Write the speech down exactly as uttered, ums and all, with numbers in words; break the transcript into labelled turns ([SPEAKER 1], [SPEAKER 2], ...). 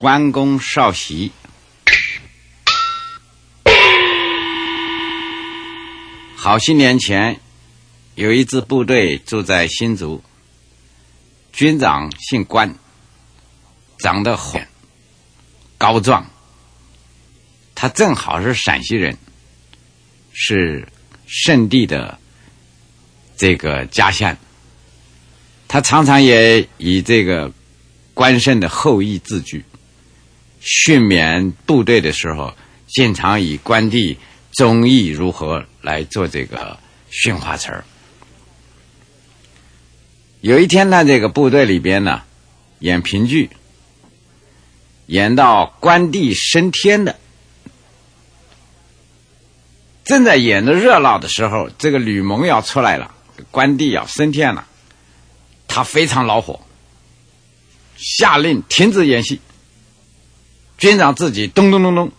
[SPEAKER 1] 关公少袭。好些年前，有一支部队住在新竹，军长姓关，长得红高壮，他正好是陕西人，是圣帝的这个家乡。他常常也以这个关胜的后裔自居，训勉部队的时候经常以关帝忠义如何来做这个训话词儿。有一天呢，这个部队里边呢演评剧，演到关帝升天的，正在演的热闹的时候，这个吕蒙要出来了，关帝要升天了，他非常恼火，下令停止演戏。军长自己咚咚咚咚